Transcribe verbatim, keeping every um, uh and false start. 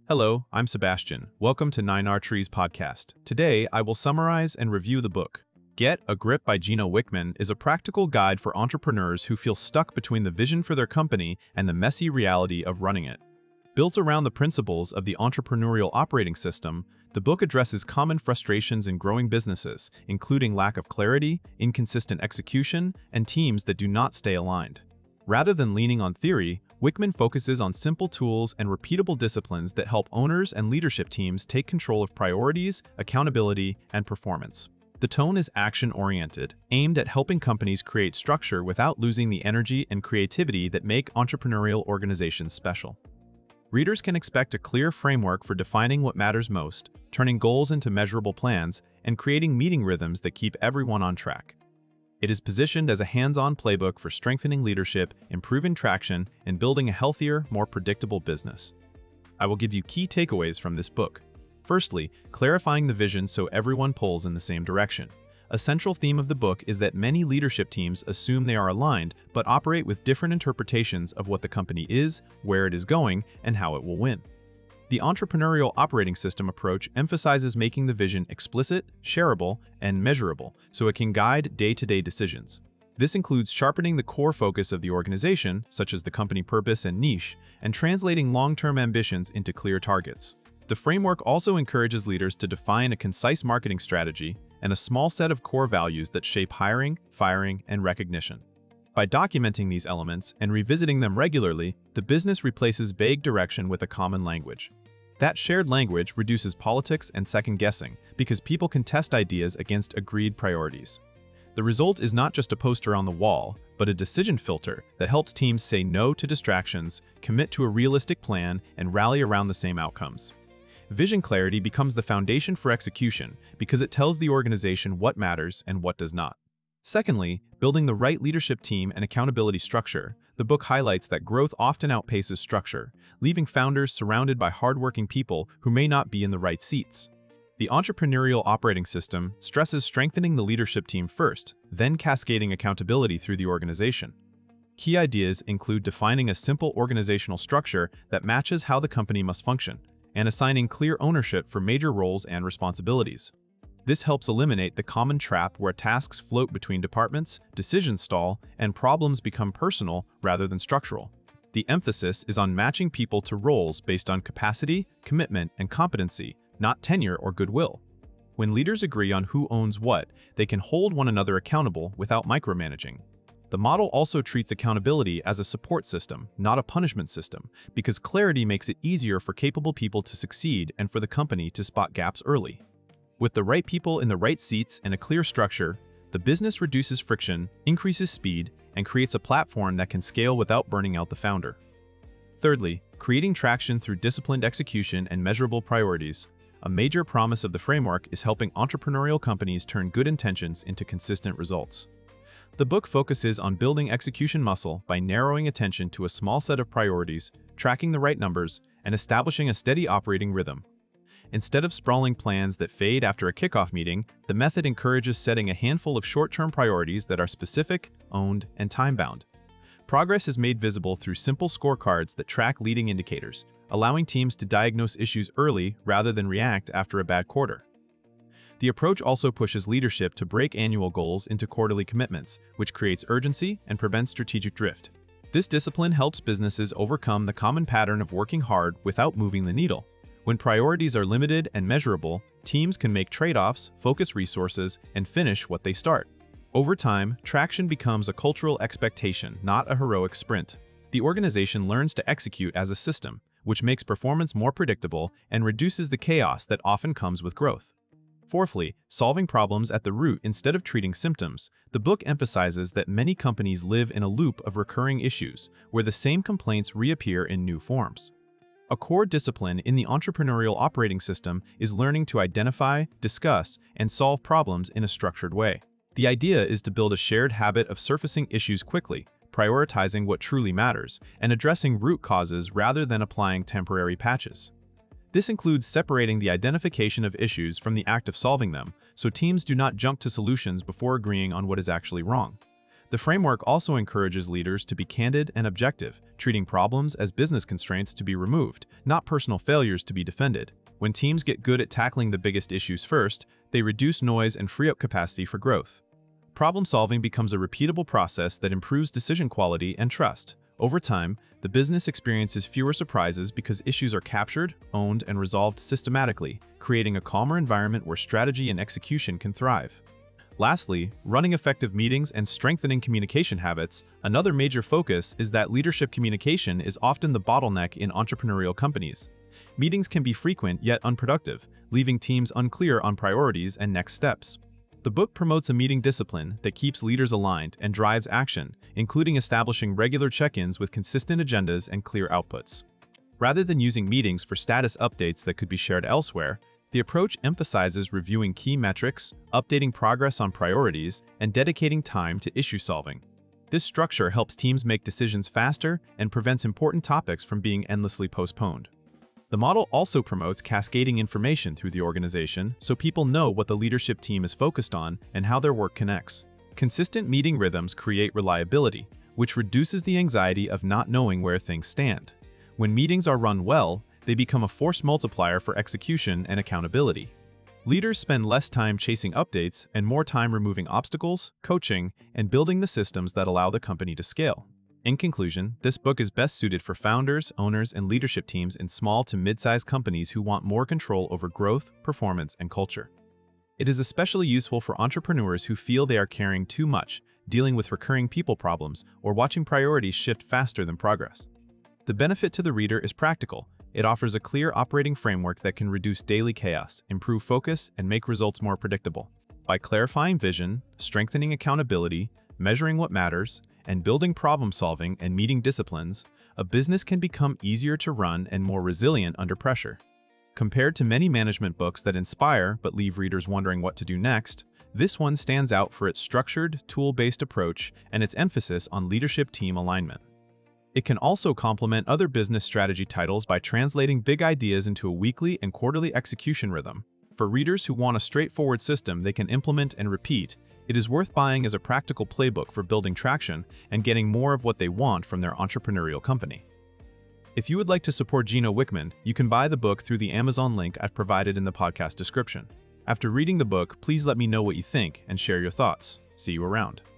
Hello, I'm Sebastian. Welcome to Nine R Trees podcast. Today, I will summarize and review the book. Get a Grip by Gino Wickman is a practical guide for entrepreneurs who feel stuck between the vision for their company and the messy reality of running it. Built around the principles of the entrepreneurial operating system, the book addresses common frustrations in growing businesses, including lack of clarity, inconsistent execution, and teams that do not stay aligned. Rather than leaning on theory, Wickman focuses on simple tools and repeatable disciplines that help owners and leadership teams take control of priorities, accountability, and performance. The tone is action-oriented, aimed at helping companies create structure without losing the energy and creativity that make entrepreneurial organizations special. Readers can expect a clear framework for defining what matters most, turning goals into measurable plans, and creating meeting rhythms that keep everyone on track. It is positioned as a hands-on playbook for strengthening leadership, improving traction, and building a healthier, more predictable business. I will give you key takeaways from this book. Firstly, clarifying the vision so everyone pulls in the same direction. A central theme of the book is that many leadership teams assume they are aligned, but operate with different interpretations of what the company is, where it is going, and how it will win. The entrepreneurial operating system approach emphasizes making the vision explicit, shareable, and measurable so it can guide day-to-day decisions. This includes sharpening the core focus of the organization, such as the company purpose and niche, and translating long-term ambitions into clear targets. The framework also encourages leaders to define a concise marketing strategy and a small set of core values that shape hiring, firing, and recognition. By documenting these elements and revisiting them regularly, the business replaces vague direction with a common language. That shared language reduces politics and second-guessing because people can test ideas against agreed priorities. The result is not just a poster on the wall, but a decision filter that helps teams say no to distractions, commit to a realistic plan, and rally around the same outcomes. Vision clarity becomes the foundation for execution because it tells the organization what matters and what does not. Secondly, building the right leadership team and accountability structure, the book highlights that growth often outpaces structure, leaving founders surrounded by hardworking people who may not be in the right seats. The entrepreneurial operating system stresses strengthening the leadership team first, then cascading accountability through the organization. Key ideas include defining a simple organizational structure that matches how the company must function, and assigning clear ownership for major roles and responsibilities. This helps eliminate the common trap where tasks float between departments, decisions stall, and problems become personal rather than structural. The emphasis is on matching people to roles based on capacity, commitment, and competency, not tenure or goodwill. When leaders agree on who owns what, they can hold one another accountable without micromanaging. The model also treats accountability as a support system, not a punishment system, because clarity makes it easier for capable people to succeed and for the company to spot gaps early. With the right people in the right seats and a clear structure, the business reduces friction, increases speed, and creates a platform that can scale without burning out the founder. Thirdly, creating traction through disciplined execution and measurable priorities. A major promise of the framework is helping entrepreneurial companies turn good intentions into consistent results. The book focuses on building execution muscle by narrowing attention to a small set of priorities, tracking the right numbers, and establishing a steady operating rhythm. Instead of sprawling plans that fade after a kickoff meeting, the method encourages setting a handful of short-term priorities that are specific, owned, and time-bound. Progress is made visible through simple scorecards that track leading indicators, allowing teams to diagnose issues early rather than react after a bad quarter. The approach also pushes leadership to break annual goals into quarterly commitments, which creates urgency and prevents strategic drift. This discipline helps businesses overcome the common pattern of working hard without moving the needle. When priorities are limited and measurable, teams can make trade-offs, focus resources, and finish what they start. Over time, traction becomes a cultural expectation, not a heroic sprint. The organization learns to execute as a system, which makes performance more predictable and reduces the chaos that often comes with growth. Fourthly, solving problems at the root instead of treating symptoms. The book emphasizes that many companies live in a loop of recurring issues, where the same complaints reappear in new forms. A core discipline in the entrepreneurial operating system is learning to identify, discuss, and solve problems in a structured way. The idea is to build a shared habit of surfacing issues quickly, prioritizing what truly matters, and addressing root causes rather than applying temporary patches. This includes separating the identification of issues from the act of solving them, so teams do not jump to solutions before agreeing on what is actually wrong. The framework also encourages leaders to be candid and objective, treating problems as business constraints to be removed, not personal failures to be defended. When teams get good at tackling the biggest issues first, they reduce noise and free up capacity for growth. Problem-solving becomes a repeatable process that improves decision quality and trust. Over time, the business experiences fewer surprises because issues are captured, owned, and resolved systematically, creating a calmer environment where strategy and execution can thrive. Lastly, running effective meetings and strengthening communication habits. Another major focus is that leadership communication is often the bottleneck in entrepreneurial companies. Meetings can be frequent yet unproductive, leaving teams unclear on priorities and next steps. The book promotes a meeting discipline that keeps leaders aligned and drives action, including establishing regular check-ins with consistent agendas and clear outputs. Rather than using meetings for status updates that could be shared elsewhere, the approach emphasizes reviewing key metrics, updating progress on priorities, and dedicating time to issue solving. This structure helps teams make decisions faster and prevents important topics from being endlessly postponed. The model also promotes cascading information through the organization so people know what the leadership team is focused on and how their work connects. Consistent meeting rhythms create reliability, which reduces the anxiety of not knowing where things stand. When meetings are run well, they become a force multiplier for execution and accountability. Leaders spend less time chasing updates and more time removing obstacles, coaching, and building the systems that allow the company to scale. In conclusion, this book is best suited for founders, owners, and leadership teams in small to mid-sized companies who want more control over growth, performance, and culture. It is especially useful for entrepreneurs who feel they are carrying too much, dealing with recurring people problems, or watching priorities shift faster than progress. The benefit to the reader is practical. It offers a clear operating framework that can reduce daily chaos, improve focus, and make results more predictable. By clarifying vision, strengthening accountability, measuring what matters, and building problem-solving and meeting disciplines, a business can become easier to run and more resilient under pressure. Compared to many management books that inspire but leave readers wondering what to do next, this one stands out for its structured, tool-based approach and its emphasis on leadership team alignment. It can also complement other business strategy titles by translating big ideas into a weekly and quarterly execution rhythm. For readers who want a straightforward system they can implement and repeat, it is worth buying as a practical playbook for building traction and getting more of what they want from their entrepreneurial company. If you would like to support Gino Wickman, you can buy the book through the Amazon link I've provided in the podcast description. After reading the book, please let me know what you think and share your thoughts. See you around.